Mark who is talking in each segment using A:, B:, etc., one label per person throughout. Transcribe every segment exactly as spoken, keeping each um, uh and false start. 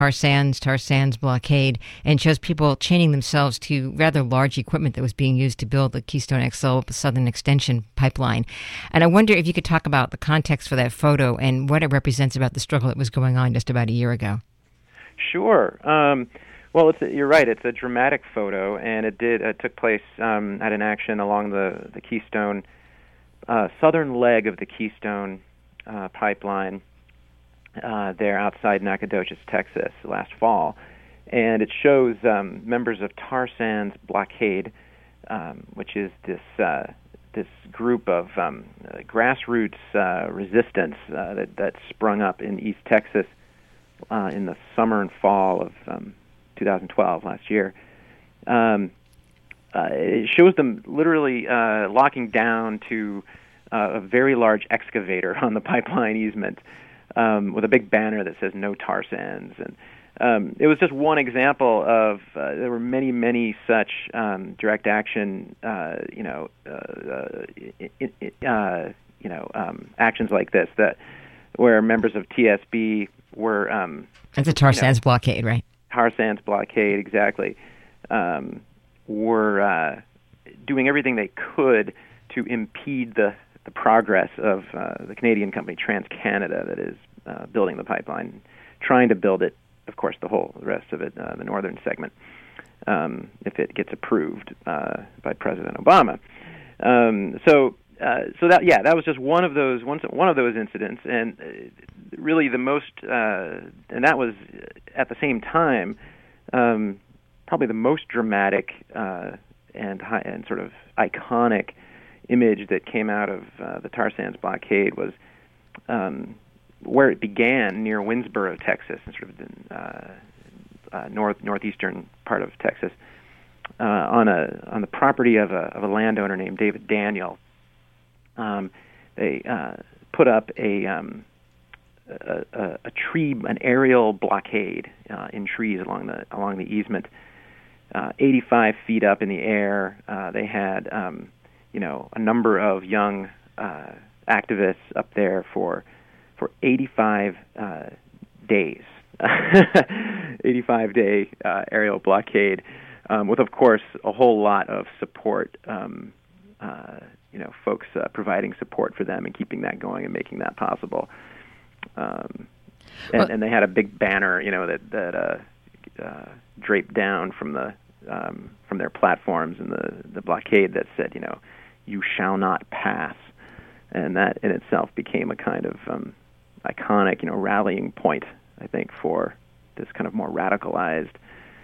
A: tar sands, tar sands blockade, and shows people chaining themselves to rather large equipment that was being used to build the Keystone X L Southern Extension pipeline. And I wonder if you could talk about the context for that photo and what it represents about the struggle that was going on just about a year ago.
B: Sure. Um, well, it's, you're right. It's a dramatic photo, and it did it took place um, at an action along the, the Keystone, uh, southern leg of the Keystone uh, pipeline uh, there outside Nacogdoches, Texas, last fall. And it shows um, members of Tar Sands Blockade, um, which is this uh, this group of um, uh, grassroots uh, resistance uh, that, that sprung up in East Texas uh, in the summer and fall of um, two thousand twelve, last year. Um, uh, it shows them literally uh, locking down to uh, a very large excavator on the pipeline easement um, with a big banner that says "No Tar Sands." And um, it was just one example of uh, there were many, many such um, direct action, uh, you know, uh, it, it, uh, you know, um, actions like this that where members of T S B were. Um,
A: That's a tar sands
B: know,
A: blockade, right?
B: Tar Sands Blockade, exactly. Um, were uh, doing everything they could to impede the, the progress of uh, the Canadian company TransCanada that is uh, building the pipeline, trying to build it, of course, the whole the rest of it, uh, the northern segment, um, if it gets approved uh, by President Obama. Um, so, uh, so that yeah, that was just one of those one, one of those incidents, and uh, really the most, uh, and that was at the same time. Um, probably the most dramatic uh, and high, and sort of iconic image that came out of uh, the Tar Sands Blockade was um, where it began near Winnsboro, Texas, in sort of the uh, uh, north northeastern part of Texas, uh, on a on the property of a of a landowner named David Daniel. Um, they uh, put up a, um, a, a a tree, an aerial blockade uh, in trees along the along the easement. Uh, eighty-five feet up in the air. Uh, they had, um, you know, a number of young uh, activists up there for for eighty-five uh, days, eighty-five day uh, aerial blockade, um, with, of course, a whole lot of support. Um, uh, you know, folks uh, providing support for them and keeping that going and making that possible. Um, and, well, and they had a big banner, you know, that that. Uh, Uh, draped down from the um, from their platforms in the, the blockade that said, you know, "You shall not pass," and that in itself became a kind of um, iconic, you know, rallying point, I think, for this kind of more radicalized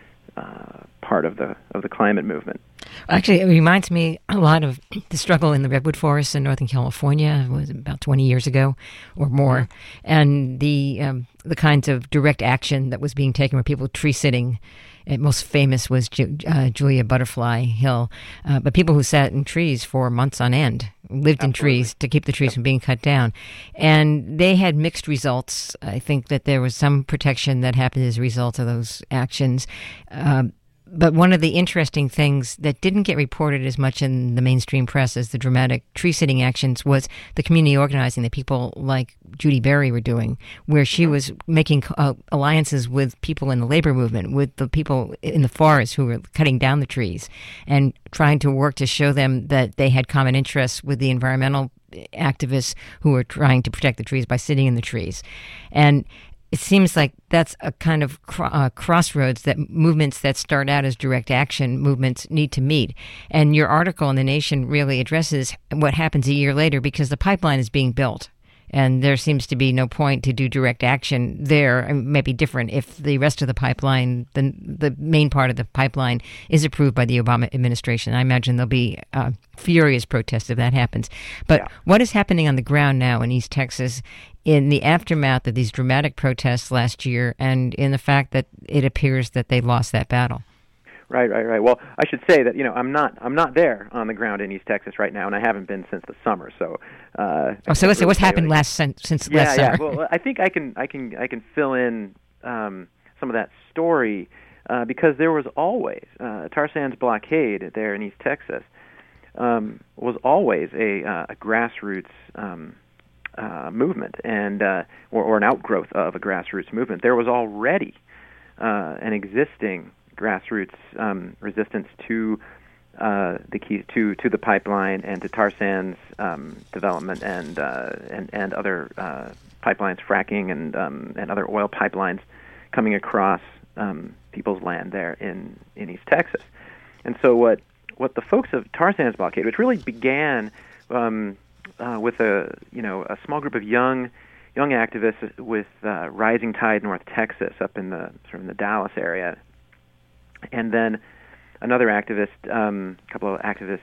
B: uh, part of the of the climate movement.
A: Actually, it reminds me a lot of the struggle in the redwood forests in Northern California. It was about twenty years ago or more, mm-hmm. and the um, the kinds of direct action that was being taken where people tree sitting. And most famous was Ju- uh, Julia Butterfly Hill, uh, but people who sat in trees for months on end, lived Absolutely. in trees to keep the trees yep. from being cut down. And they had mixed results. I think that there was some protection that happened as a result of those actions. Um, But one of the interesting things that didn't get reported as much in the mainstream press as the dramatic tree-sitting actions was the community organizing that people like Judy Berry were doing, where she was making uh, alliances with people in the labor movement, with the people in the forest who were cutting down the trees, and trying to work to show them that they had common interests with the environmental activists who were trying to protect the trees by sitting in the trees. And it seems like that's a kind of cr- uh, crossroads that movements that start out as direct action movements need to meet. And your article in The Nation really addresses what happens a year later because the pipeline is being built. And there seems to be no point to do direct action there. It may be different if the rest of the pipeline, the the main part of the pipeline, is approved by the Obama administration. I imagine there'll be uh, furious protests if that happens. But yeah. What is happening on the ground now in East Texas in the aftermath of these dramatic protests last year and in the fact that it appears that they lost that battle?
B: Right, right, right. Well, I should say that you know I'm not I'm not there on the ground in East Texas right now, and I haven't been since the summer. So, uh,
A: oh, so let's say what's happened last since since
B: yeah,
A: last summer?
B: Yeah, well, I think I can I can I can fill in um, some of that story uh, because there was always uh, Tar Sands Blockade there in East Texas um, was always a, uh, a grassroots um, uh, movement and uh, or, or an outgrowth of a grassroots movement. There was already uh, an existing grassroots um, resistance to uh, the keys to to the pipeline and to tar sands um, development and uh, and and other uh, pipelines, fracking and um, and other oil pipelines coming across um, people's land there in, in East Texas. And so what what the folks of Tar Sands Blockade, which really began um, uh, with a you know a small group of young young activists with uh, Rising Tide North Texas up in the sort of in the Dallas area, and then another activist, um, a couple of activists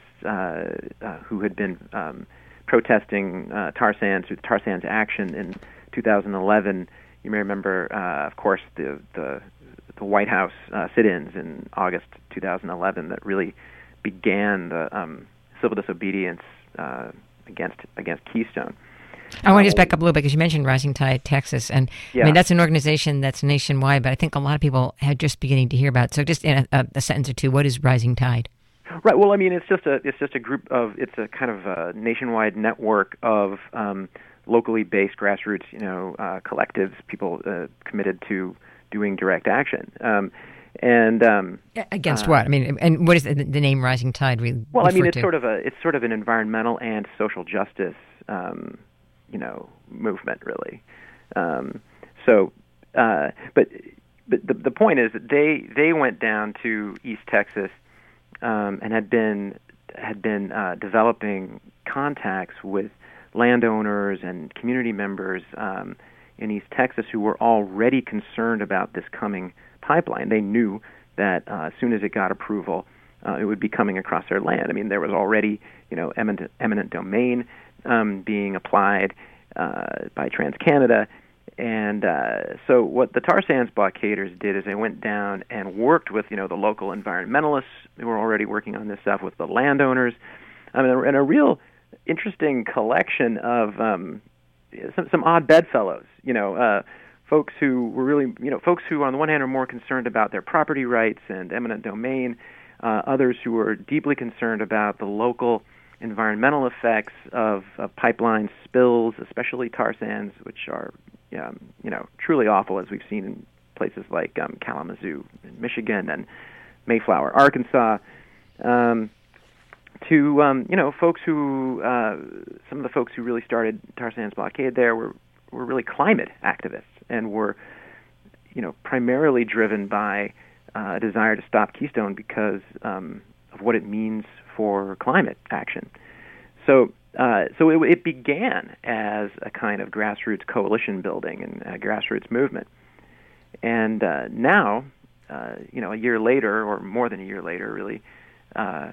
B: uh, uh, who had been um, protesting uh, tar sands through the Tar Sands Action in two thousand eleven. You may remember, uh, of course, the the, the White House uh, sit-ins in August two thousand eleven that really began the um, civil disobedience uh, against against Keystone.
A: I want to just back up a little bit because you mentioned Rising Tide Texas, and
B: yeah.
A: I mean that's an organization that's nationwide, but I think a lot of people had just beginning to hear about it. So, just in a, a sentence or two, what is Rising Tide?
B: Right. Well, I mean, it's just a it's just a group of it's a kind of a nationwide network of um, locally based grassroots, you know, uh, collectives, people uh, committed to doing direct action. Um, and um,
A: against
B: uh,
A: what? I mean, and what is the, the name Rising Tide really?
B: Well, I mean, it's
A: to?
B: sort of a it's sort of an environmental and social justice, um, you know, movement, really. Um, so, uh, but but the the point is that they they went down to East Texas um, and had been had been uh, developing contacts with landowners and community members um, in East Texas who were already concerned about this coming pipeline. They knew that uh, as soon as it got approval, uh, it would be coming across their land. I mean, there was already, you know, eminent, eminent domain um, being applied uh, by TransCanada. And uh, so what the tar sands blockaders did is they went down and worked with, you know, the local environmentalists who were already working on this stuff, with the landowners, I mean, and a real interesting collection of um, some, some odd bedfellows, you know, uh, folks who were really, you know, folks who on the one hand are more concerned about their property rights and eminent domain, uh, others who are deeply concerned about the local environmental effects of, of pipeline spills, especially tar sands, which are, um, you know, truly awful, as we've seen in places like um, Kalamazoo in Michigan and Mayflower, Arkansas. Um, to, um, you know, folks who, uh, some of the folks who really started Tar Sands Blockade there were, were really climate activists and were, you know, primarily driven by uh, a desire to stop Keystone because um, of what it means for climate action. So uh, so it, it began as a kind of grassroots coalition building and a grassroots movement. And uh, now, uh, you know, a year later, or more than a year later, really, uh,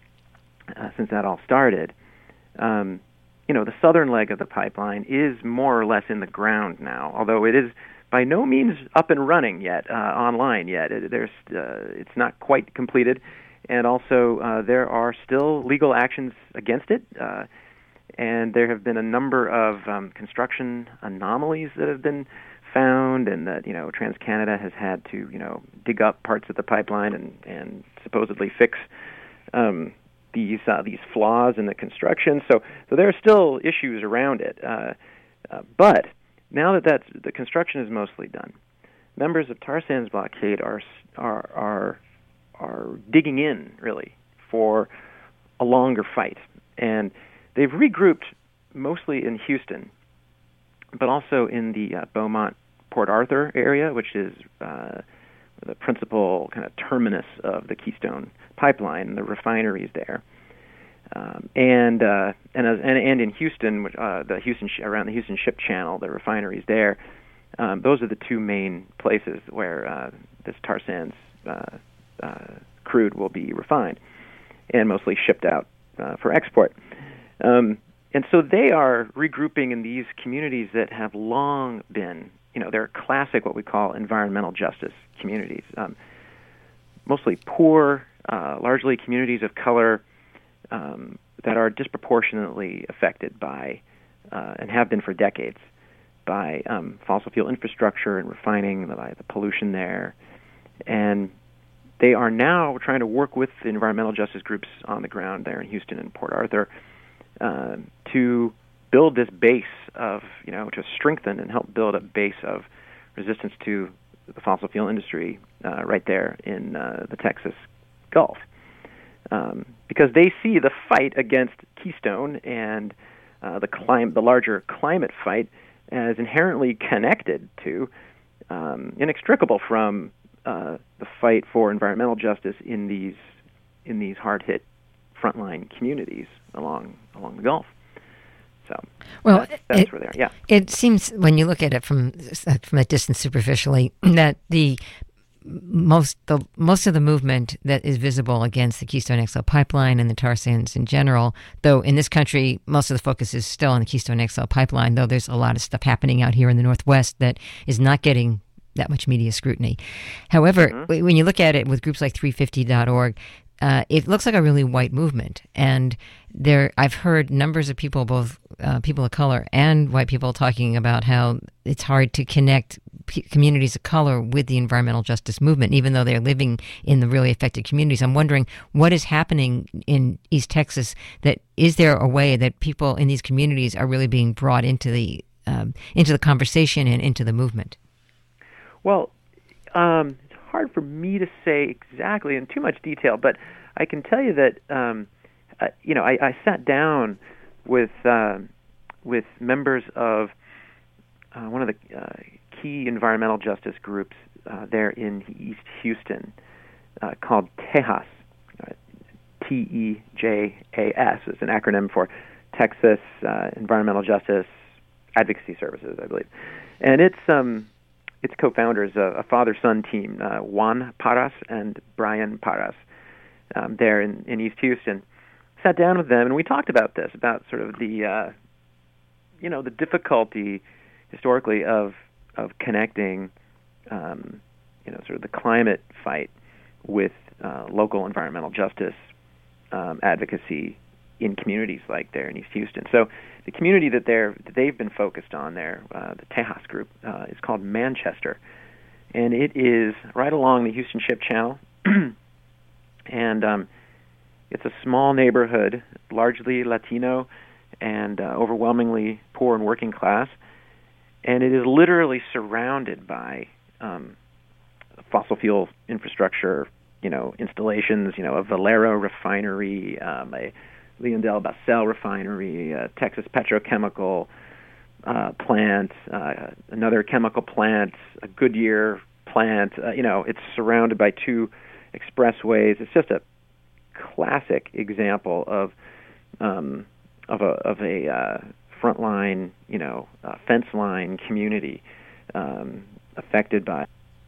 B: Uh, since that all started, um, you know, the southern leg of the pipeline is more or less in the ground now, although it is by no means up and running yet, uh, online yet. It, there's, uh, it's not quite completed, and also uh, there are still legal actions against it, uh, and there have been a number of um, construction anomalies that have been found, and that, you know, TransCanada has had to, you know, dig up parts of the pipeline and, and supposedly fix um, these uh, these flaws in the construction. So so there are still issues around it. Uh, uh, but now that that's, the construction is mostly done, members of Tar Sands Blockade are are are are digging in really for a longer fight, and they've regrouped mostly in Houston, but also in the uh, Beaumont Port Arthur area, which is uh, the principal kind of terminus of the Keystone Pipeline and the refineries there, um, and, uh, and and and in Houston, which, uh, the Houston around the Houston Ship Channel, the refineries there. Um, those are the two main places where uh, this tar sands uh, uh, crude will be refined and mostly shipped out uh, for export. Um, and so they are regrouping in these communities that have long been, you know, they're classic what we call environmental justice communities, um, mostly poor, uh, largely communities of color um, that are disproportionately affected by, uh, and have been for decades, by um, fossil fuel infrastructure and refining, by the pollution there. And they are now trying to work with the environmental justice groups on the ground there in Houston and Port Arthur uh, to build this base of, you know, to strengthen and help build a base of resistance to the fossil fuel industry uh, right there in uh, the Texas Gulf, um, because they see the fight against Keystone and uh, the clim- the larger climate fight as inherently connected to, um, inextricable from uh, the fight for environmental justice in these in these hard-hit frontline communities along along the Gulf. So,
A: well,
B: that's, that's
A: it,
B: where they are. Yeah,
A: it seems when you look at it from from a distance superficially that the most the most of the movement that is visible against the Keystone X L pipeline and the tar sands in general, though in this country most of the focus is still on the Keystone X L pipeline, though there's a lot of stuff happening out here in the Northwest that is not getting that much media scrutiny. However, mm-hmm. when you look at it with groups like three fifty dot org, uh, it looks like a really white movement. And there, I've heard numbers of people, both uh, people of color and white people, talking about how it's hard to connect p- communities of color with the environmental justice movement, even though they're living in the really affected communities. I'm wondering what is happening in East Texas. That is there a way that people in these communities are really being brought into the um, into the conversation and into the movement?
B: Well, um, it's hard for me to say exactly in too much detail, but I can tell you that um, uh, you know I, I sat down with uh, with members of uh, one of the uh, key environmental justice groups uh, there in East Houston uh, called Tejas, uh, T E J A S. It's an acronym for Texas uh, Environmental Justice Advocacy Services, I believe, and it's um. Its co-founders, a, a father-son team, uh, Juan Parras and Brian Parras, um, there in, in East Houston, sat down with them and we talked about this, about sort of the, uh, you know, the difficulty historically of of connecting, um, you know, sort of the climate fight with uh, local environmental justice um, advocacy in communities like there in East Houston. So the community that they're that they've been focused on there, uh, the Tejas group, uh, is called Manchester, and it is right along the Houston Ship Channel, and um, it's a small neighborhood, largely Latino and uh, overwhelmingly poor and working class, and it is literally surrounded by um, fossil fuel infrastructure, you know, installations, you know, a Valero refinery, um, a Leondell Basel refinery, a Texas petrochemical uh, plant, uh, another chemical plant, a Goodyear plant. Uh, you know, it's surrounded by two expressways. It's just a classic example of um, of a of a uh, frontline, you know, uh, fence line community um, affected by.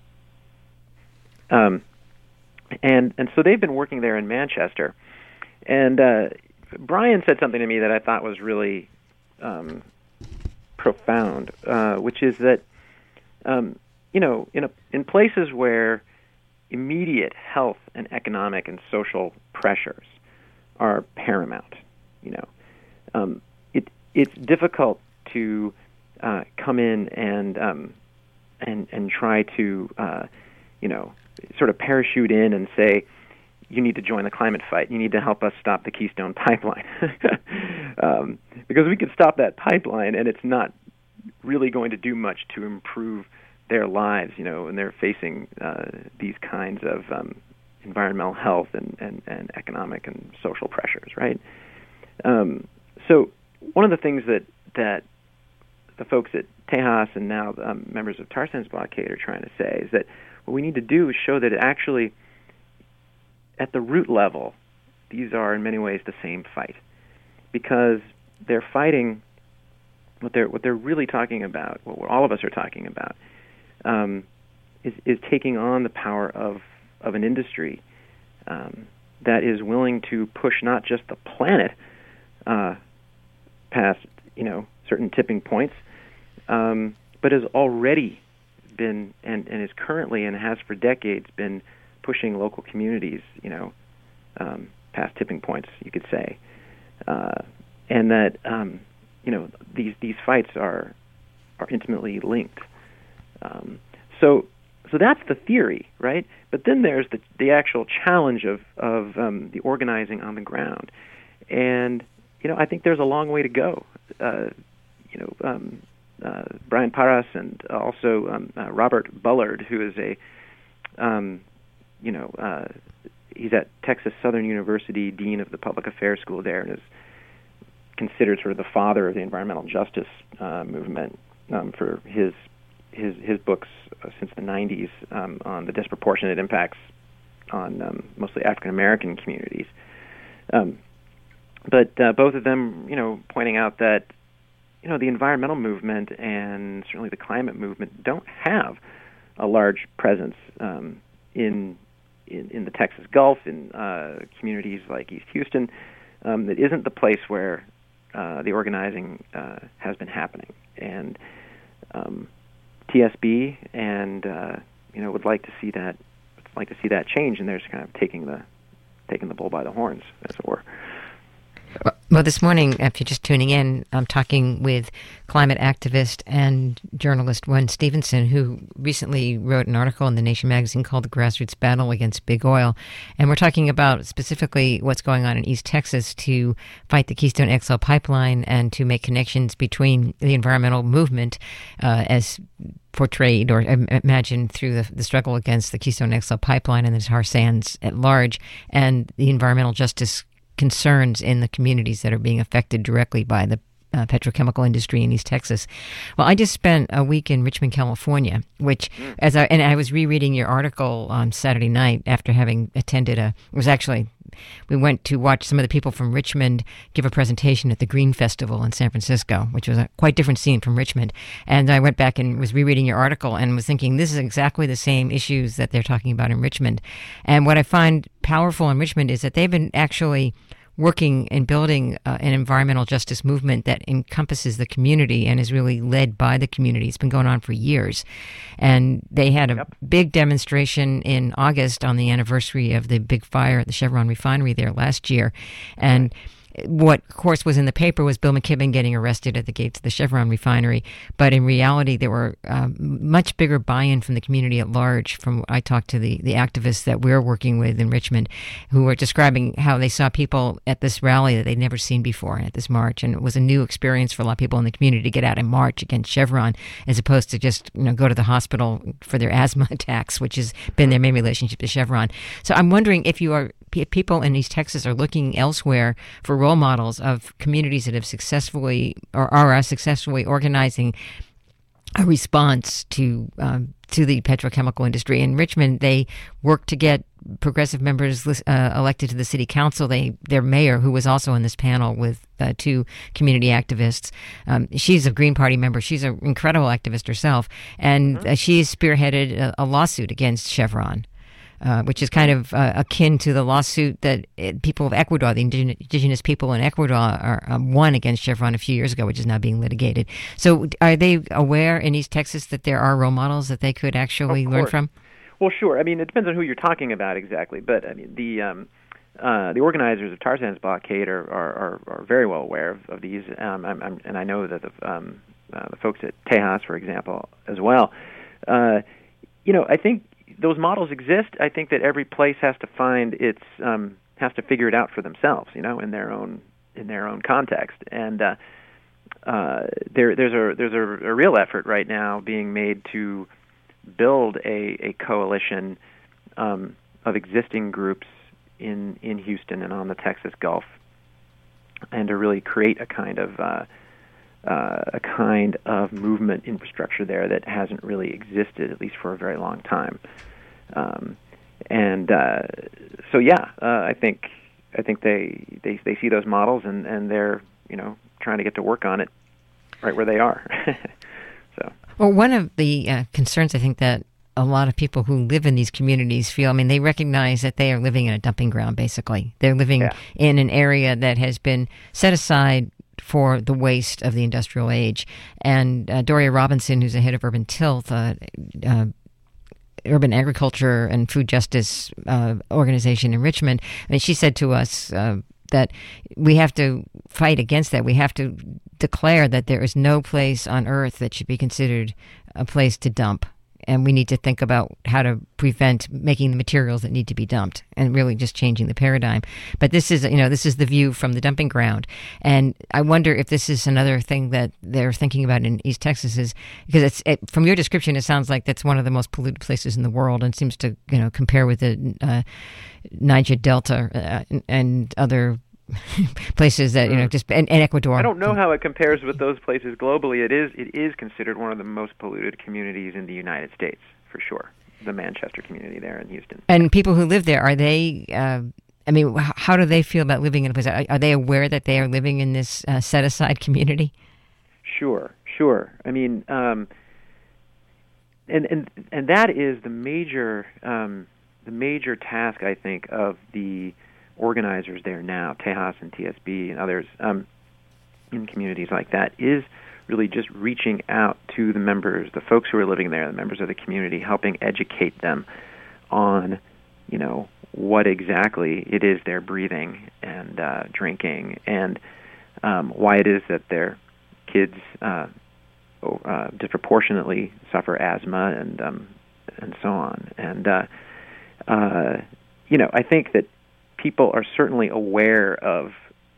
B: Um, and and so they've been working there in Manchester, and. Uh, Brian said something to me that I thought was really um, profound, uh, which is that, um, you know, in a, in places where immediate health and economic and social pressures are paramount, you know, um, it it's difficult to uh, come in and um, and and try to, uh, you know, sort of parachute in and say, you need to join the climate fight. You need to help us stop the Keystone Pipeline. um, because we could stop that pipeline, and it's not really going to do much to improve their lives, you know, and they're facing uh, these kinds of um, environmental health and, and, and economic and social pressures, right? Um, so one of the things that, that the folks at Tejas and now um, members of Tar Sands Blockade are trying to say is that what we need to do is show that it actually, at the root level, these are in many ways the same fight, because they're fighting what they're what they're really talking about, what all of us are talking about, um, is is taking on the power of of an industry um, that is willing to push not just the planet uh, past you know certain tipping points, um, but has already been and, and is currently and has for decades been pushing local communities, you know, um, past tipping points, you could say, uh, and that um, you know these these fights are are intimately linked. Um, so so that's the theory, right? But then there's the the actual challenge of of um, the organizing on the ground, and you know I think there's a long way to go. Uh, you know, um, uh, Brian Parras and also um, uh, Robert Bullard, who is a, um, you know, uh, he's at Texas Southern University, dean of the public affairs school there, and is considered sort of the father of the environmental justice uh, movement um, for his his his books uh, since the nineties um, on the disproportionate impacts on um, mostly African American communities. Um, but uh, both of them, you know, pointing out that, you know, the environmental movement and certainly the climate movement don't have a large presence um, in, in in the Texas Gulf, in uh, communities like East Houston. Um, that isn't the place where uh, the organizing uh, has been happening, and um, T S B and uh, you know would like to see that like to see that change, and they're just kind of taking the taking the bull by the horns, as it were.
A: Well, this morning, if you're just tuning in, I'm talking with climate activist and journalist Wen Stephenson, who recently wrote an article in The Nation magazine called The Grassroots Battle Against Big Oil. And we're talking about specifically what's going on in East Texas to fight the Keystone X L pipeline and to make connections between the environmental movement uh, as portrayed or imagined through the, the struggle against the Keystone X L pipeline and the tar sands at large, and the environmental justice concerns in the communities that are being affected directly by the uh, petrochemical industry in East Texas. Well, I just spent a week in Richmond, California, which, mm. as I and I was rereading your article on Saturday night after having attended a. It was actually. We went to watch some of the people from Richmond give a presentation at the Green Festival in San Francisco, which was a quite different scene from Richmond. And I went back and was rereading your article and was thinking, this is exactly the same issues that they're talking about in Richmond. And what I find powerful in Richmond is that they've been actually working and building uh, an environmental justice movement that encompasses the community and is really led by the community. It's been going on for years. And they had a yep. big demonstration in August on the anniversary of the big fire at the Chevron refinery there last year. And what, of course, was in the paper was Bill McKibben getting arrested at the gates of the Chevron refinery. But in reality, there were um, much bigger buy-in from the community at large. From I talked to the, the activists that we're working with in Richmond, who were describing how they saw people at this rally that they'd never seen before at this march. And it was a new experience for a lot of people in the community to get out and march against Chevron, as opposed to just, you know, go to the hospital for their asthma attacks, which has been their main relationship to Chevron. So I'm wondering if you are people in East Texas are looking elsewhere for role models of communities that have successfully or are successfully organizing a response to um, to the petrochemical industry. In Richmond, they worked to get progressive members uh, elected to the city council. They their mayor, who was also in this panel with uh, two community activists, um, she's a Green Party member. She's an incredible activist herself, and mm-hmm. uh, she's spearheaded a, a lawsuit against Chevron. Uh, which is kind of uh, akin to the lawsuit that uh, people of Ecuador, the indigenous, indigenous people in Ecuador, are um, won against Chevron a few years ago, which is now being litigated. So are they aware in East Texas that there are role models that they could actually learn from?
B: Well, sure. I mean, it depends on who you're talking about exactly. But I mean, the um, uh, the organizers of tar sands blockade are, are, are, are very well aware of, of these. Um, I'm, I'm, and I know that the, um, uh, the folks at Tejas, for example, as well. Uh, you know, I think those models exist. I think that every place has to find its um, has to figure it out for themselves, you know, in their own in their own context. And uh, uh, there there's a there's a, a real effort right now being made to build a, a coalition um, of existing groups in in Houston and on the Texas Gulf, and to really create a kind of uh, uh, a kind of movement infrastructure there that hasn't really existed, at least for a very long time. Um, and uh, so, yeah, uh, I think I think they, they they see those models, and, and they're you know trying to get to work on it right where they are. So,
A: well, one of the uh, concerns I think that a lot of people who live in these communities feel, I mean, they recognize that they are living in a dumping ground. Basically, they're living yeah. in an area that has been set aside for the waste of the industrial age. And uh, Doria Robinson, who's the head of Urban Tilth, uh, uh, Urban Agriculture and Food Justice uh, organization in Richmond, I mean, she said to us uh, that we have to fight against that. We have to declare that there is no place on earth that should be considered a place to dump and we need to think about how to prevent making the materials that need to be dumped, and really just changing the paradigm. But this is, you know, this is the view from the dumping ground, and I wonder if this is another thing that they're thinking about in East Texas, is because it's it, from your description, it sounds like that's one of the most polluted places in the world, and seems to, you know, compare with the uh, Niger Delta uh, and, and other places that, you know, just and, and Ecuador.
B: I don't know how it compares with those places globally. It is it is considered one of the most polluted communities in the United States, for sure. The Manchester community there in Houston.
A: And people who live there, are they? Uh, I mean, how do they feel about living in a place? Are, are they aware that they are living in this uh, set aside community?
B: Sure, sure. I mean, um, and and and that is the major um, the major task, I think, of the organizers there now, Tejas and T S B and others um, in communities like that, is really just reaching out to the members, the folks who are living there, the members of the community, helping educate them on, you know, what exactly it is they're breathing and uh, drinking, and um, why it is that their kids uh, uh, disproportionately suffer asthma and um, and so on. And uh, uh, you know, I think that people are certainly aware of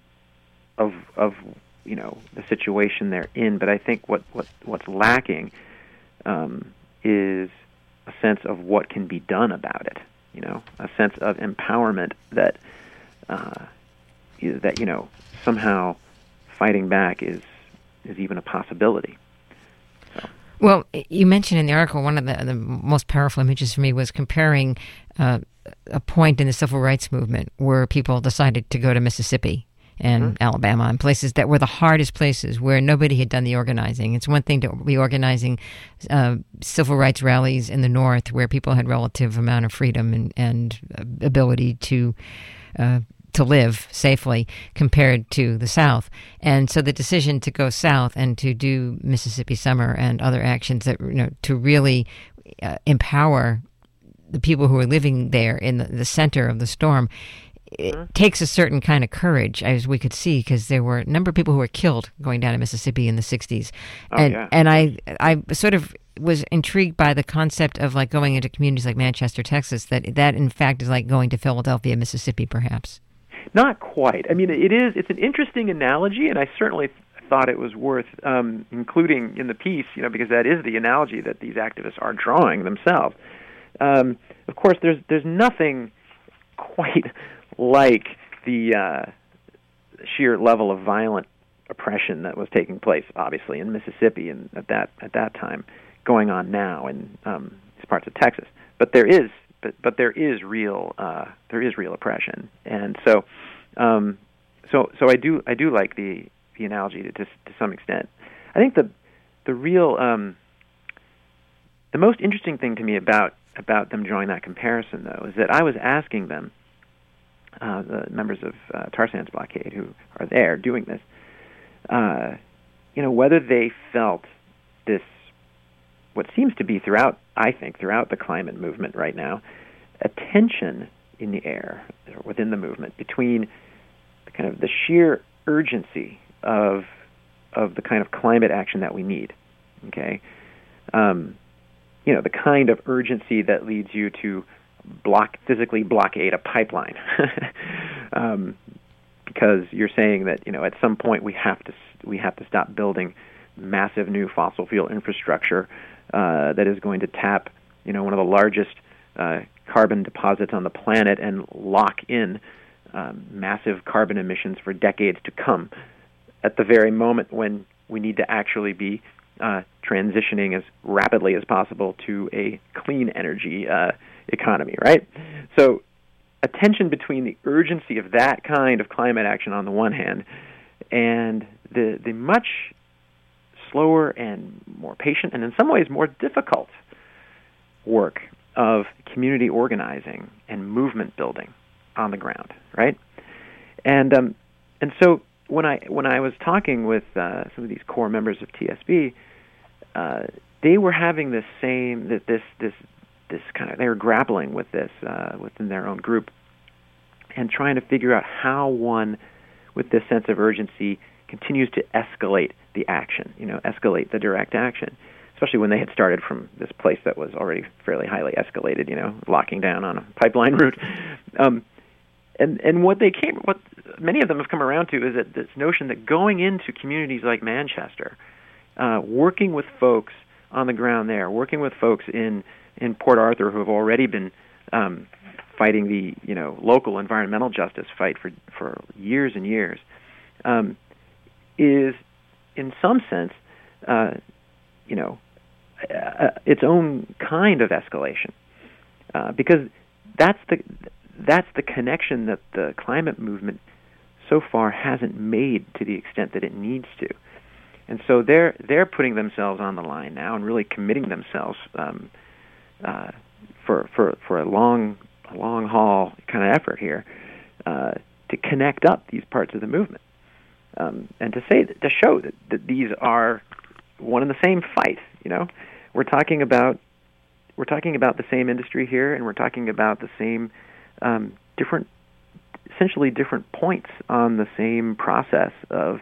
B: of of you know the situation they're in, but I think what, what what's lacking um, is a sense of what can be done about it. You know, a sense of empowerment that uh, that you know somehow fighting back is is even a possibility. So.
A: Well, you mentioned in the article, one of the, the most powerful images for me was comparing uh, a point in the civil rights movement where people decided to go to Mississippi and mm-hmm. Alabama, and places that were the hardest places where nobody had done the organizing. It's one thing to be organizing uh, civil rights rallies in the North where people had relative amount of freedom and, and ability to uh, to live safely compared to the South. And so the decision to go south and to do Mississippi Summer and other actions that, you know, to really uh, empower the people who are living there in the, the center of the storm, it mm-hmm. takes a certain kind of courage, as we could see, because there were a number of people who were killed going down to Mississippi in the sixties.
B: Oh,
A: and
B: yeah.
A: and I I sort of was intrigued by the concept of like going into communities like Manchester, Texas, that that in fact is like going to Philadelphia, Mississippi, perhaps.
B: Not quite. I mean, it is. It's an interesting analogy, and I certainly thought it was worth um, including in the piece, you know, because that is the analogy that these activists are drawing themselves. Um, of course, there's there's nothing quite like the uh, sheer level of violent oppression that was taking place, obviously, in Mississippi and at that at that time, going on now in um, these parts of Texas. But there is, but but there is real uh, there is real oppression, and so um, so so I do I do like the the analogy to to, to some extent. I think the the real um, the most interesting thing to me about about them drawing that comparison, though, is that I was asking them, uh, the members of uh, Tar Sands Blockade who are there doing this, uh, you know, whether they felt this, what seems to be throughout, I think, throughout the climate movement right now, a tension in the air or within the movement between the kind of the sheer urgency of of the kind of climate action that we need. Okay. Um, You know, the kind of urgency that leads you to block, physically blockade a pipeline, um, because you're saying that, you know, at some point we have to we have to stop building massive new fossil fuel infrastructure uh, that is going to tap, you know, one of the largest uh, carbon deposits on the planet and lock in um, massive carbon emissions for decades to come. At the very moment when we need to actually be Uh, transitioning as rapidly as possible to a clean energy uh, economy, right? So a tension between the urgency of that kind of climate action on the one hand and the the much slower and more patient and in some ways more difficult work of community organizing and movement building on the ground, right? And um, and so when I when I was talking with uh, some of these core members of T S B, uh, they were having this same that this this this kind of they were grappling with this uh, within their own group and trying to figure out how one, with this sense of urgency, continues to escalate the action, you know, escalate the direct action. especially when they had started from this place that was already fairly highly escalated, you know, locking down on a pipeline route. Um, and and what they came, what many of them have come around to is that this notion that going into communities like Manchester, uh, working with folks on the ground there, working with folks in, in Port Arthur who have already been um, fighting the you know local environmental justice fight for for years and years, um, is in some sense, uh, you know. Uh, its own kind of escalation, uh, because that's the that's the connection that the climate movement so far hasn't made to the extent that it needs to, and so they're they're putting themselves on the line now and really committing themselves um, uh, for for for a long a long haul kind of effort here uh, to connect up these parts of the movement um, and to say that, to show that, that these are one and the same fight. You know, we're talking about we're talking about the same industry here, and we're talking about the same um, different, essentially different points on the same process of,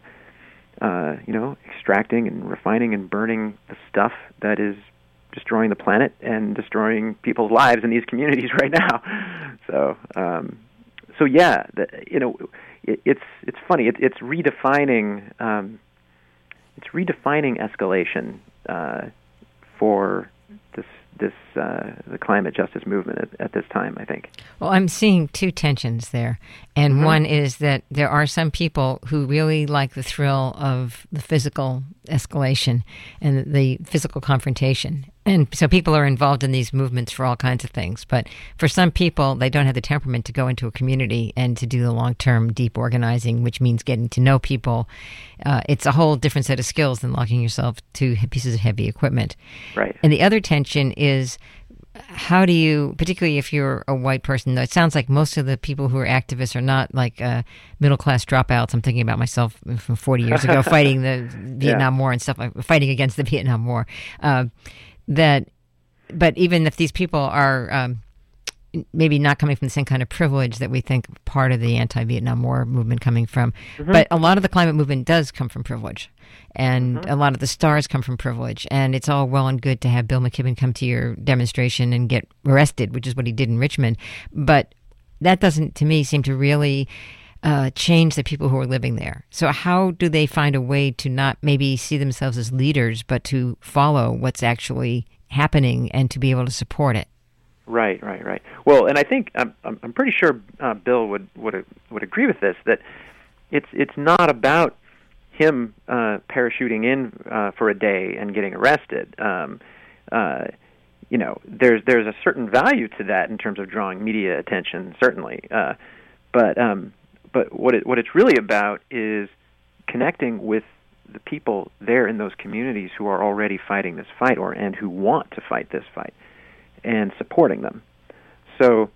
B: uh, you know, extracting and refining and burning the stuff that is destroying the planet and destroying people's lives in these communities right now. So, um, so yeah, the, you know, it, it's it's funny. It, it's redefining. Um, It's redefining escalation uh, for this this uh, the climate justice movement at, at this time, I think.
A: Well, I'm seeing two tensions there, and mm-hmm. one is that there are some people who really like the thrill of the physical escalation and the physical confrontation. And so people are involved in these movements for all kinds of things. But for some people, they don't have the temperament to go into a community and to do the long-term deep organizing, which means getting to know people. Uh, it's a whole different set of skills than locking yourself to pieces of heavy equipment.
B: Right.
A: And the other tension is, how do you, particularly if you're a white person, it sounds like most of the people who are activists are not like uh, middle-class dropouts. I'm thinking about myself from forty years ago fighting the Vietnam yeah. War and stuff, like fighting against the Vietnam War. Uh, that, but even if these people are um, maybe not coming from the same kind of privilege that we think part of the anti-Vietnam War movement coming from, mm-hmm. but a lot of the climate movement does come from privilege, and mm-hmm. a lot of the stars come from privilege, and it's all well and good to have Bill McKibben come to your demonstration and get arrested, which is what he did in Richmond, but that doesn't, to me, seem to really uh, change the people who are living there. So how do they find a way to not maybe see themselves as leaders, but to follow what's actually happening and to be able to support it?
B: Right, right, right. Well, and I think I'm I'm pretty sure uh, Bill would would would agree with this, that it's it's not about him uh, parachuting in uh, for a day and getting arrested. Um, uh, you know, there's there's a certain value to that in terms of drawing media attention, certainly. Uh, but um, but what it what it's really about is connecting with the people there in those communities who are already fighting this fight, or and who want to fight this fight, and supporting them. So,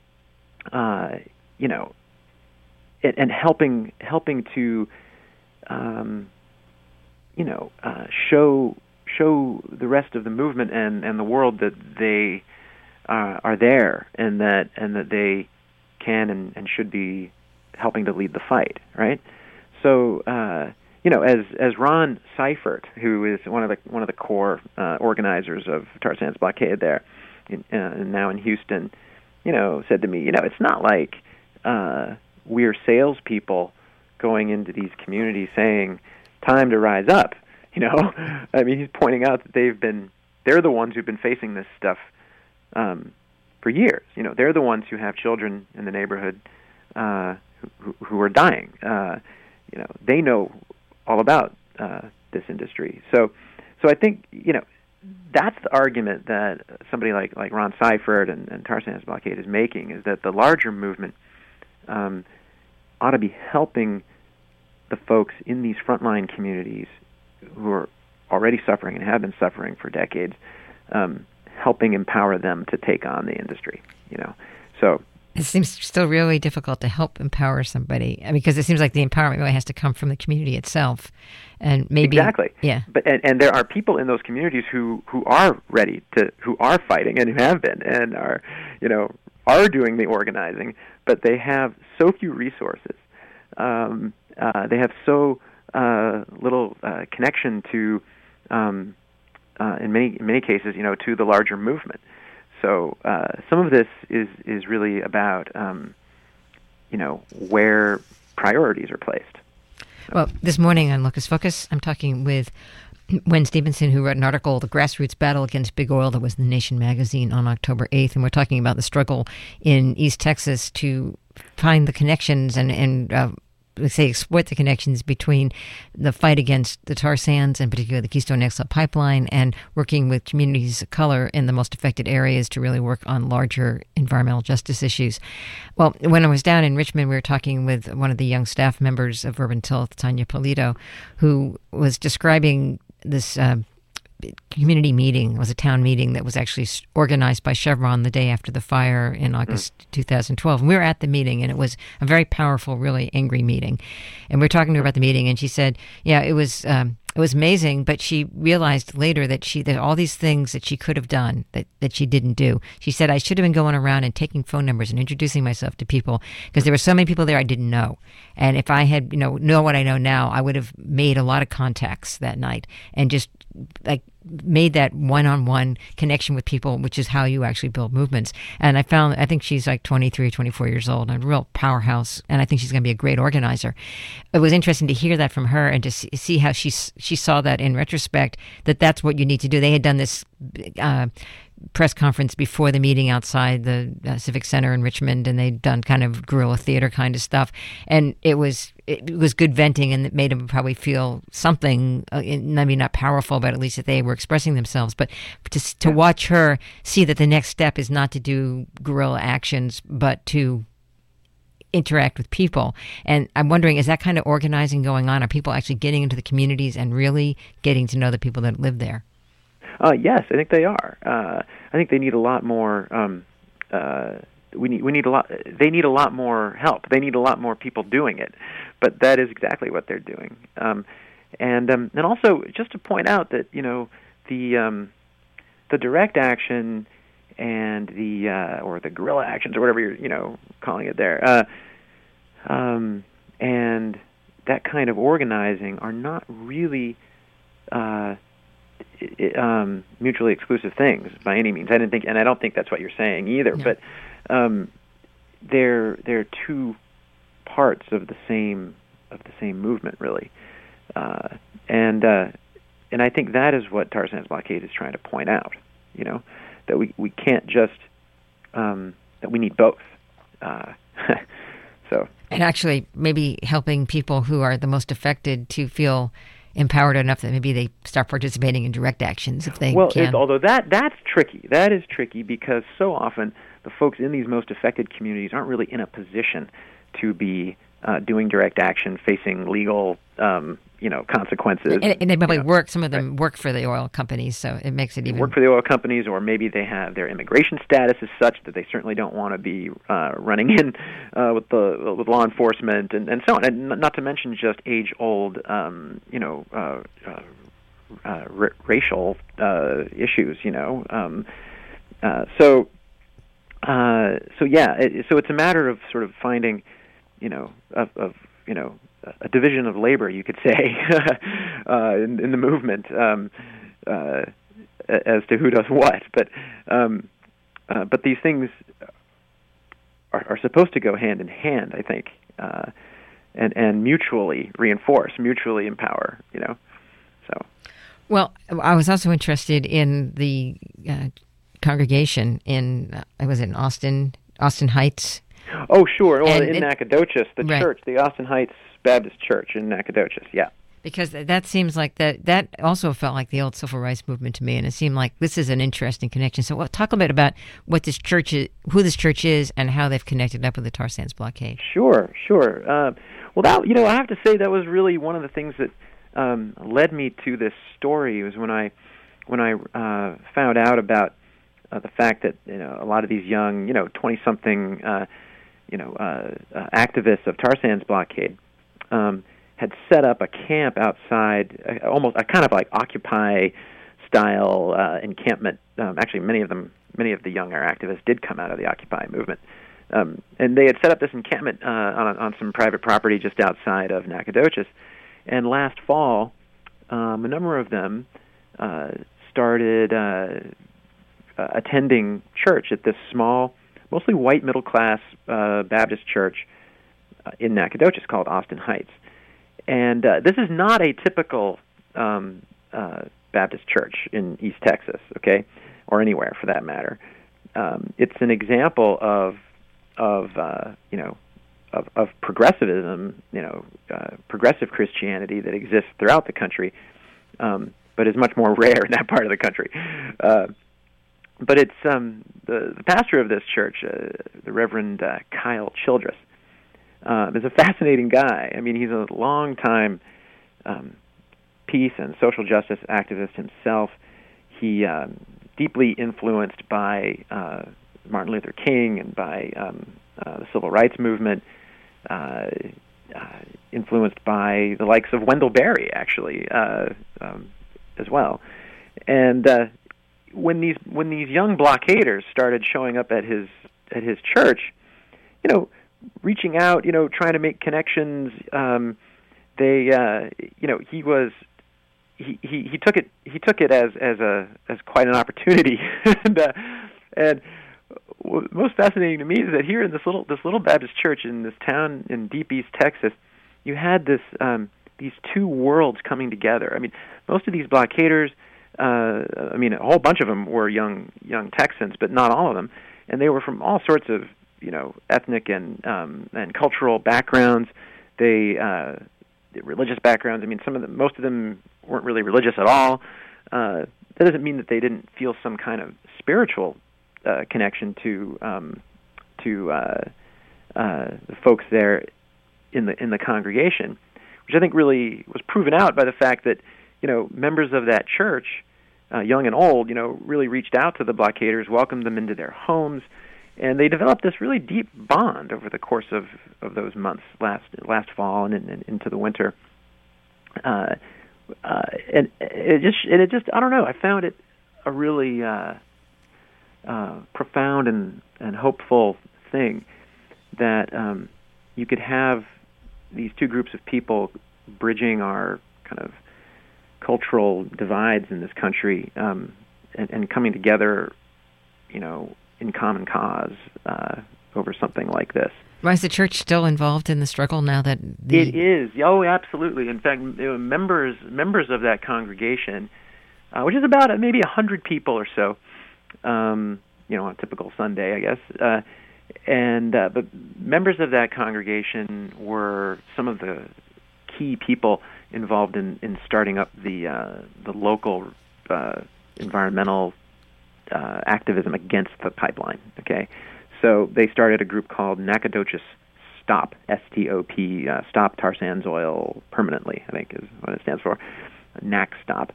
B: uh, you know, and, and helping helping to, um, you know, uh, show show the rest of the movement and, and the world that they uh, are there, and that and that they can and, and should be helping to lead the fight, right? So, uh, you know, as as Ron Seifert, who is one of the one of the core uh, organizers of Tar Sands Blockade there, in, uh, now in Houston, you know, said to me, you know, it's not like uh, we're salespeople going into these communities saying, "Time to rise up." You know, I mean, he's pointing out that they've been they're the ones who've been facing this stuff um, for years. You know, they're the ones who have children in the neighborhood uh, who, who are dying. Uh, you know, they know all about uh, this industry. So, so I think, you know, that's the argument that somebody like, like Ron Seifert and, and Tar Sands Blockade is making, is that the larger movement um, ought to be helping the folks in these frontline communities who are already suffering and have been suffering for decades, um, helping empower them to take on the industry. You know, so.
A: It seems still really difficult to help empower somebody, because it seems like the empowerment really has to come from the community itself, and maybe
B: exactly.
A: Yeah,
B: but and, and there are people in those communities who, who are ready to, who are fighting and who have been and are, you know, are doing the organizing, but they have so few resources. Um, uh, they have so uh, little uh, connection to um, uh, in many in many cases, you know, to the larger movement. So uh, some of this is is really about um, you know, where priorities are placed.
A: Well, this morning on Locus Focus, I'm talking with Wen Stephenson, who wrote an article, The Grassroots Battle Against Big Oil, that was in The Nation magazine on October eighth. And we're talking about the struggle in East Texas to find the connections and, and uh, let's say, exploit the connections between the fight against the tar sands, and particularly the Keystone X L pipeline, and working with communities of color in the most affected areas to really work on larger environmental justice issues. Well, when I was down in Richmond, we were talking with one of the young staff members of Urban Tilth, Tanya Polito, who was describing this uh, community meeting. It was a town meeting that was actually organized by Chevron the day after the fire in August mm. two thousand twelve. And we were at the meeting, and it was a very powerful, really angry meeting. And we were talking to her about the meeting, and she said, yeah, it was um, it was amazing, but she realized later that she that all these things that she could have done that, that she didn't do. She said, I should have been going around and taking phone numbers and introducing myself to people, because there were so many people there I didn't know. And if I had, you know, know what I know now, I would have made a lot of contacts that night and just like made that one-on-one connection with people, which is how you actually build movements. And I found, I think she's like twenty-three, twenty-four years old, and a real powerhouse, and I think she's going to be a great organizer. It was interesting to hear that from her and to see how she she saw that in retrospect, that that's what you need to do. They had done this uh, press conference before the meeting outside the uh, Civic Center in Richmond, and they'd done kind of guerrilla theater kind of stuff, and it was it was good venting, and it made them probably feel something, uh, maybe not powerful, but at least that they were expressing themselves. But to to watch her see that the next step is not to do guerrilla actions, but to interact with people. And I'm wondering, is that kind of organizing going on? Are people actually getting into the communities and really getting to know the people that live there?
B: Uh, yes, I think they are. Uh, I think they need a lot more. Um, uh, we need. We need a lot. They need a lot more help. They need a lot more people doing it. But that is exactly what they're doing. Um, and um, and also, just to point out that you know the um, the direct action and the uh, or the guerrilla actions or whatever you're you know calling it there, uh, um, and that kind of organizing are not really. Uh, Um, mutually exclusive things by any means. I didn't think, and I don't think that's what you're saying either. No. But um, they're they're two parts of the same of the same movement, really. Uh, and uh, and I think that is what Tar Sands Blockade is trying to point out. You know, that we we can't just um, that we need both. Uh, so
A: and actually, maybe helping people who are the most affected to feel empowered enough that maybe they start participating in direct actions if they
B: well,
A: can.
B: Well, although that that's tricky. That is tricky because so often the folks in these most affected communities aren't really in a position to be uh, doing direct action, facing legal, um, you know, consequences.
A: And, and they probably
B: you know,
A: work. Some of them
B: right.
A: work for the oil companies, so it makes it even.
B: They work for the oil companies, or maybe they have their immigration status is such that they certainly don't want to be uh, running in uh, with the with law enforcement and, and so on. And not to mention just age-old, um, you know, uh, uh, uh, r- racial uh, issues. You know, um, uh, so uh, so yeah. It, so it's a matter of sort of finding, you know, of, of you know. a division of labor, you could say, uh, in, in the movement um, uh, as to who does what. But um, uh, but these things are, are supposed to go hand in hand, I think, uh, and and mutually reinforce, mutually empower. You know, so.
A: Well, I was also interested in the uh, congregation in uh, I was in Austin, Austin Heights.
B: Oh, sure. Well,
A: and
B: in
A: it,
B: Nacogdoches, the
A: right.
B: church, the Austin Heights Baptist Church in Nacogdoches, yeah.
A: Because that seems like that, that also felt like the old civil rights movement to me, and it seemed like this is an interesting connection. So well, talk a bit about what this church is, who this church is, and how they've connected up with the Tar Sands Blockade.
B: Sure, sure. Uh, well, that, you know, I have to say that was really one of the things that um, led me to this story was when I when I uh, found out about uh, the fact that you know a lot of these young, you know, twenty-something, uh, you know, uh, uh, activists of Tar Sands Blockade. Um, had set up a camp outside, uh, almost a kind of like Occupy-style uh, encampment. Um, actually, many of them, many of the younger activists did come out of the Occupy movement. Um, and they had set up this encampment uh, on, on some private property just outside of Nacogdoches. And last fall, um, a number of them uh, started uh, uh, attending church at this small, mostly white middle-class uh, Baptist church uh, in Nacogdoches called Austin Heights. And uh, this is not a typical um, uh, Baptist church in East Texas, okay, or anywhere for that matter. Um, it's an example of of uh, you know of, of progressivism, you know, uh, progressive Christianity that exists throughout the country, um, but is much more rare in that part of the country. Uh, but it's um, the, the pastor of this church, uh, the Reverend uh, Kyle Childress, um, is a fascinating guy. I mean, he's a long-time um, peace and social justice activist himself. He um, deeply influenced by uh, Martin Luther King and by um, uh, the civil rights movement, uh, uh, influenced by the likes of Wendell Berry, actually, uh, um, as well. And uh, when these when these young blockaders started showing up at his at his church, you know, reaching out, you know, trying to make connections, um, they, uh, you know, he was. He, he he took it he took it as as a as quite an opportunity, and uh, and what's most fascinating to me is that here in this little this little Baptist church in this town in deep East Texas, you had this um, these two worlds coming together. I mean, most of these blockaders, uh, I mean, a whole bunch of them were young young Texans, but not all of them, and they were from all sorts of you know ethnic and um, and cultural backgrounds. They uh, religious backgrounds. I mean, some of them, most of them weren't really religious at all. Uh, that doesn't mean that they didn't feel some kind of spiritual uh, connection to um, to uh, uh, the folks there in the in the congregation, which I think really was proven out by the fact that you know members of that church, uh, young and old, you know, really reached out to the blockaders, welcomed them into their homes, and they developed this really deep bond over the course of, of those months last last fall and, and into the winter. Uh, uh, and it just and it just I don't know. I found it a really uh, uh, profound and, and hopeful thing that um, you could have these two groups of people bridging our kind of cultural divides in this country um, and, and coming together, you know, in common cause uh, over something like this.
A: Why is the church still involved in the struggle now that the...
B: It is. Oh, absolutely. In fact, you know, members members of that congregation, uh, which is about uh, maybe a hundred people or so, um, you know, on a typical Sunday, I guess. Uh, and uh, but members of that congregation were some of the key people involved in, in starting up the uh, the local uh, environmental Uh, activism against the pipeline. Okay, so they started a group called Nacogdoches Stop, S T O P, uh, Stop Tar Sands Oil Permanently, I think is what it stands for, N A C Stop.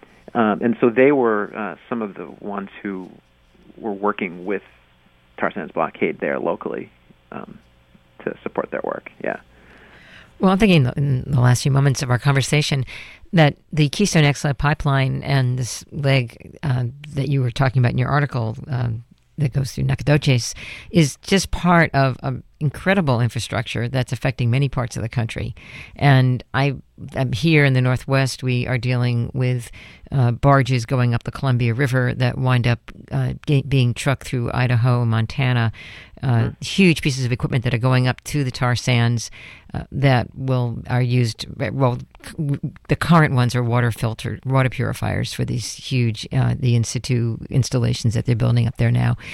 B: Um, and so they were uh, some of the ones who were working with tar sands blockade there locally um, to support their work. Yeah.
A: Well, I'm thinking in the last few moments of our conversation that the Keystone X L pipeline and this leg uh, that you were talking about in your article um, that goes through Nacogdoches is just part of an incredible infrastructure that's affecting many parts of the country. And I, I'm here in the Northwest, we are dealing with uh, barges going up the Columbia River that wind up uh, ge- being trucked through Idaho, Montana, uh, mm-hmm. huge pieces of equipment that are going up to the tar sands uh, that will are used, well, c- the current ones are water filter, water purifiers for these huge, uh, the in situ installations that they're building up there now.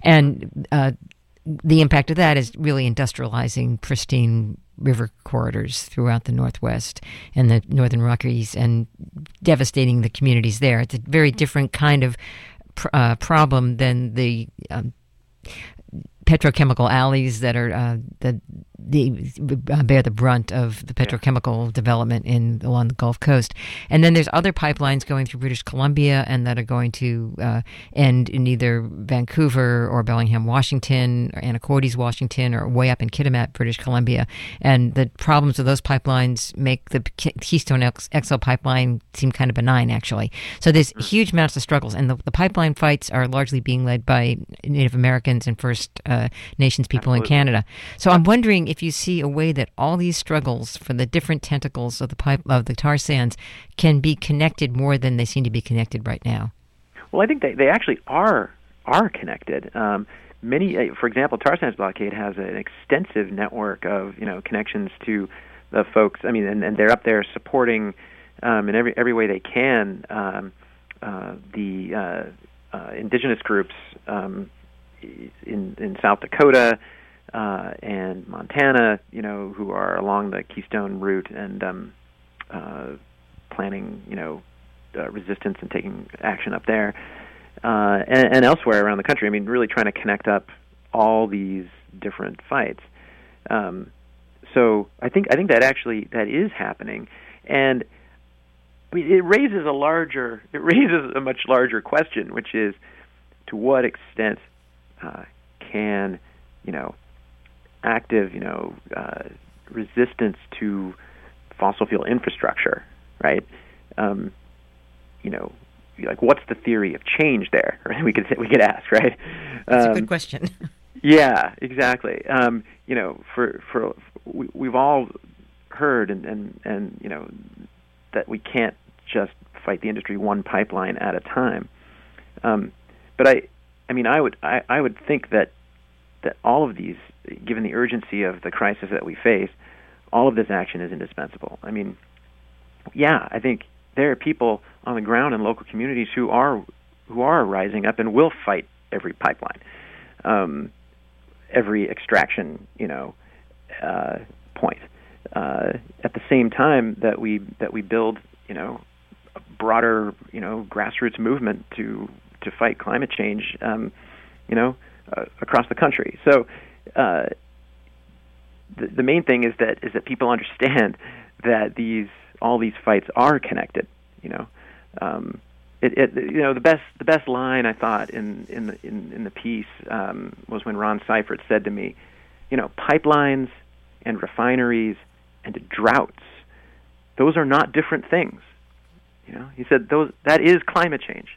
A: And uh, the impact of that is really industrializing pristine river corridors throughout the Northwest and the Northern Rockies and devastating the communities there. It's a very different kind of pr- uh, problem than the um, petrochemical alleys that are uh, the the uh, bear the brunt of the petrochemical yeah. development in along the Gulf Coast. And then there's other pipelines going through British Columbia and that are going to uh, end in either Vancouver or Bellingham, Washington, or Anacortes, Washington, or way up in Kitimat, British Columbia. And the problems of those pipelines make the Keystone X L pipeline seem kind of benign, actually. So there's huge amounts of struggles, and the, the pipeline fights are largely being led by Native Americans and First uh, Nations people Absolutely. in Canada. So I'm wondering if you see a way that all these struggles for the different tentacles of the pipe of the tar sands can be connected more than they seem to be connected right now.
B: Well, I think they, they actually are are connected. Um, many, uh, for example, tar sands blockade has an extensive network of you know connections to the folks. I mean, and, and they're up there supporting um, in every every way they can um, uh, the uh, uh, indigenous groups um, in in South Dakota uh, and Montana. You know, who are along the Keystone route and um, uh, planning you know uh, resistance and taking action up there. Uh, and, and elsewhere around the country. I mean, really trying to connect up all these different fights. Um, so I think I think that actually that is happening, and I mean, it raises a larger it raises a much larger question, which is to what extent uh, can you know active you know uh, resistance to fossil fuel infrastructure, right? Um, you know. Like, what's the theory of change there? Right? We could we could ask, right?
A: That's
B: um,
A: a good question.
B: Yeah, exactly. Um, you know, for for we, we've all heard and, and and you know that we can't just fight the industry one pipeline at a time. Um, but I, I mean, I would I, I would think that that all of these, given the urgency of the crisis that we face, all of this action is indispensable. I mean, yeah, I think there are people on the ground in local communities who are who are rising up and will fight every pipeline, um, every extraction, you know, uh, point. Uh, at the same time that we that we build, you know, a broader, you know, grassroots movement to to fight climate change, um, you know, uh, across the country. So uh, the the main thing is that is that people understand that these all these fights are connected. You know, um, it, it you know the best the best line I thought in in the in, in the piece um, was when Ron Seifert said to me, you know, pipelines and refineries and droughts, those are not different things. You know, he said those that is climate change,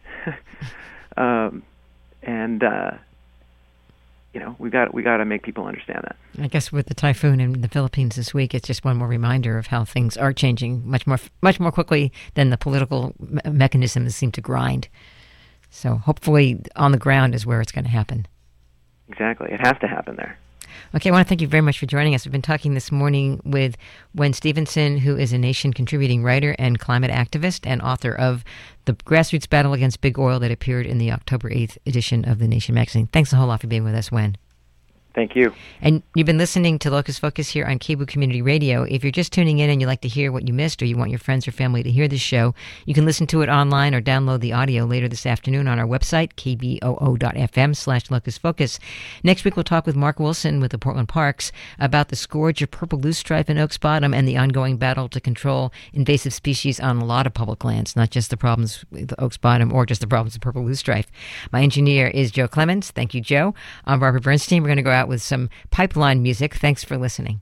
B: um, and uh, you know we got we got to make people understand that.
A: I guess with the typhoon in the Philippines this week, it's just one more reminder of how things are changing much more much more quickly than the political me- mechanisms seem to grind. So hopefully on the ground is where it's going to happen.
B: Exactly. It has to happen there.
A: Okay, I want to thank you very much for joining us. We've been talking this morning with Wen Stephenson, who is a Nation contributing writer and climate activist and author of The Grassroots Battle Against Big Oil that appeared in the October eighth edition of The Nation magazine. Thanks a whole lot for being with us, Wen.
B: Thank you.
A: And you've been listening to Locus Focus here on K B O O Community Radio. If you're just tuning in and you'd like to hear what you missed or you want your friends or family to hear this show, you can listen to it online or download the audio later this afternoon on our website, k b o o dot f m slash locus focus. Next week, we'll talk with Mark Wilson with the Portland Parks about the scourge of purple loosestrife in Oaks Bottom and the ongoing battle to control invasive species on a lot of public lands, not just the problems with Oaks Bottom or just the problems with purple loosestrife. My engineer is Joe Clemens. Thank you, Joe. I'm Barbara Bernstein. We're going to go out with some pipeline music. Thanks for listening.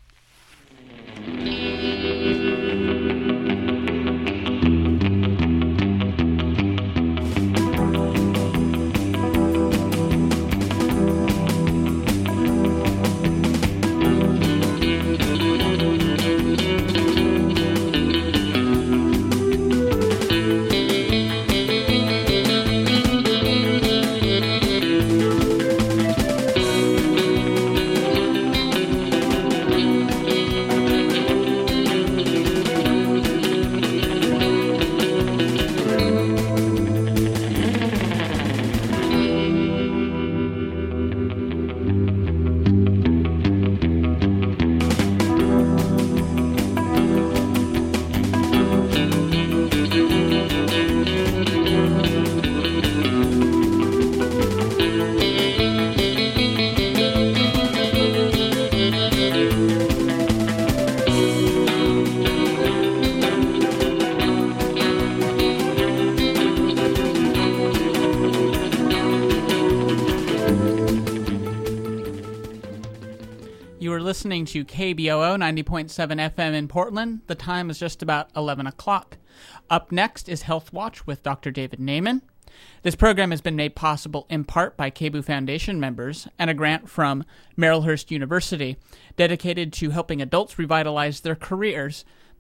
C: Listening to K B O O ninety point seven F M in Portland. The time is just about eleven o'clock. Up next is Health Watch with Doctor David Naiman. This program has been made possible in part by K B O O Foundation members and a grant from Marylhurst University dedicated to helping adults revitalize their careers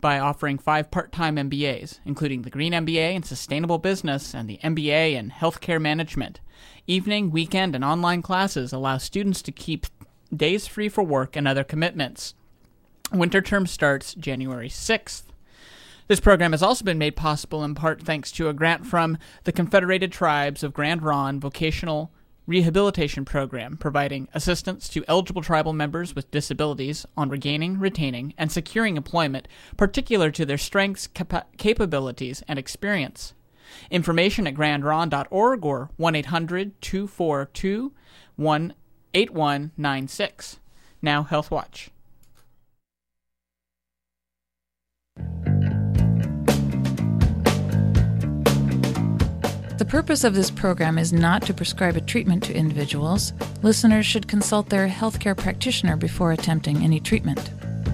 C: by offering five part-time M B As, including the Green M B A in Sustainable Business and the M B A in Healthcare Management. Evening, weekend, and online classes allow students to keep days free for work and other commitments. Winter term starts January sixth. This program has also been made possible in part thanks to a grant from the Confederated Tribes of Grand Ronde Vocational Rehabilitation Program, providing assistance to eligible tribal members with disabilities on regaining, retaining, and securing employment particular to their strengths, capa- capabilities, and experience. Information at grand ronde dot org or one eight hundred two four two one eight one nine six. Now, Health Watch.
D: The purpose of this program is not to prescribe a treatment to individuals. Listeners should consult their healthcare practitioner before attempting any treatment.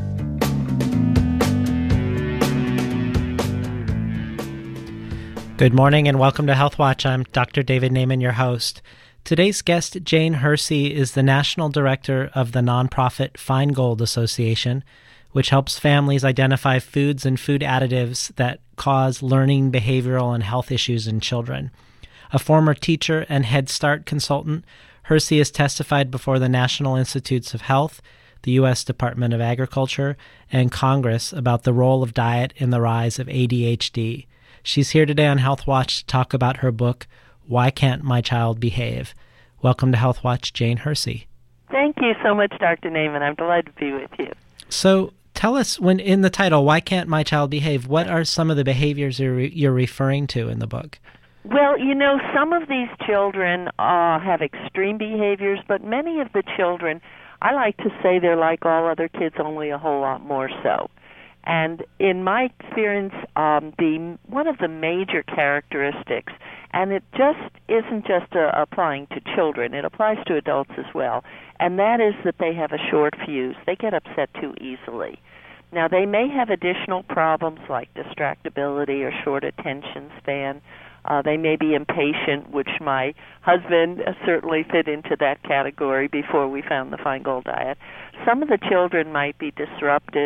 E: Good morning and welcome to Health Watch. I'm Doctor David Naiman, your host. Today's guest, Jane Hersey, is the National Director of the nonprofit Feingold Association, which helps families identify foods and food additives that cause learning, behavioral, and health issues in children. A former teacher and Head Start consultant, Hersey has testified before the National Institutes of Health, the U S Department of Agriculture, and Congress about the role of diet in the rise of A D H D. She's here today on Health Watch to talk about her book, Why Can't My Child Behave? Welcome to Health Watch, Jane Hersey.
F: Thank you so much, Doctor Naiman. I'm delighted to be with you.
E: So tell us, when in the title, Why Can't My Child Behave, what are some of the behaviors you're, re- you're referring to in the book?
F: Well, you know, some of these children uh, have extreme behaviors, but many of the children, I like to say they're like all other kids, only a whole lot more so. And in my experience, um, the one of the major characteristics, and it just isn't just uh, applying to children, it applies to adults as well, and that is that they have a short fuse. They get upset too easily. Now, they may have additional problems like distractibility or short attention span. Uh, they may be impatient, which my husband certainly fit into that category before we found the Feingold diet. Some of the children might be disruptive.